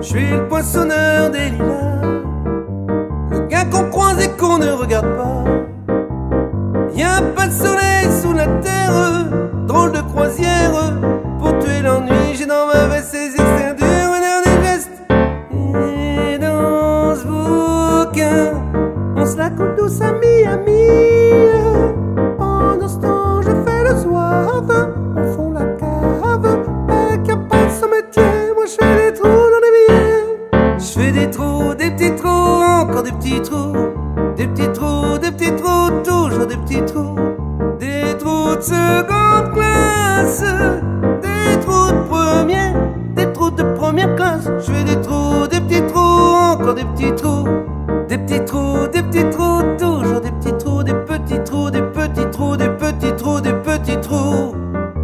Je suis le poinçonneur des lilas, le gars qu'on croise et qu'on ne regarde pas. Y'a pas de soleil sous la terre, drôle de croisière. Pour tuer l'ennui, j'ai dans ma veste ces extraits durs, un air des gestes. Et dans ce bouquin, on se la coule douce à mi-ami. Pendant ce temps, je fais le zouave au fond de la cave. Mec, y'a pas de son métier, moi je fais des trous dans les billets. Je fais des trous, des petits trous, encore des petits trous. Des petits trous, des petits trous, toujours des petits trous. Des trous de seconde classe, des trous de première, des trous de première classe. Je fais des trous, des petits trous, encore des petits trous. Des petits trous, des petits trous, toujours des petits trous, des petits trous, des petits trous, des petits trous, des petits trous.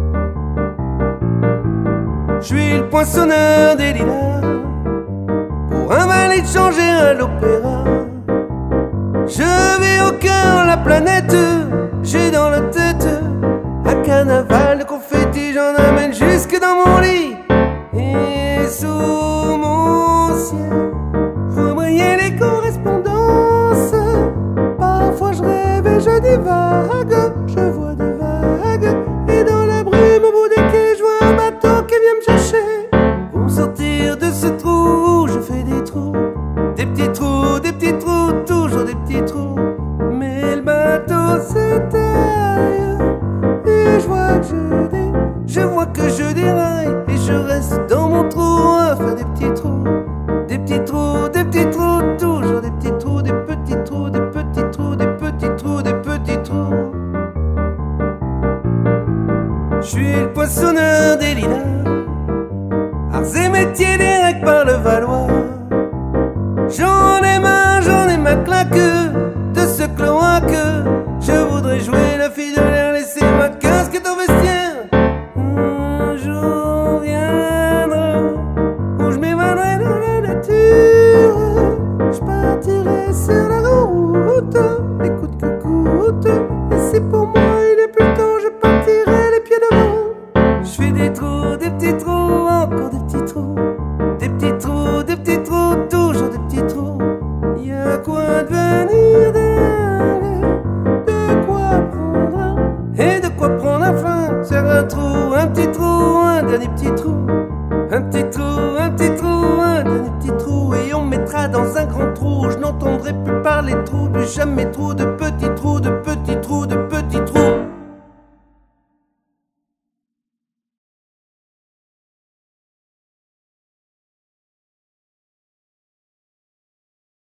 Je suis le poinçonneur des lilas, pour un valide changer à l'opéra. Je vais au cœur la planète, j'ai dans la tête un carnaval de confettis, j'en amène jusque dans mon lit. Et sous mon ciel, je vois briller les correspondances. Parfois je rêve et je divague, je vois des vagues. Et dans la brume au bout des quais, je vois un bateau qui vient me chercher. Pour me sortir de ce trou, je fais des trous. Des petits trous, des petits trous, toujours des petits trous. Mais le bateau s'étaille et je vois que je déraille. Et je reste dans mon trou à faire des petits trous. Des petits trous, des petits trous, toujours des petits trous, des petits trous, des petits trous, des petits trous, des petits trous. Je suis le poinçonneur des lilas, arts et métiers des règles par le Valois. J'en ai ma claque de ce cloaque. Je voudrais jouer la fille de l'air, laisser ma casquette au vestiaire. Un jour viendra où je m'évaderai dans la nature. Je partirai sur la route, les coups que coûte. Et si pour moi il est plus tôt, je partirai les pieds devant. Je fais des trous, des petits trous, encore des petits trous. Des petits trous, des petits trous, toujours des petits trous. Y'a quoi devenir dingue, de quoi prendre un, et de quoi prendre un flingue. Sur un trou, un petit trou, un dernier petit trou. Un petit trou, un petit trou, un dernier petit trou. Et on me mettra dans un grand trou, je n'entendrai plus parler de trous, plus jamais trou de petits trous.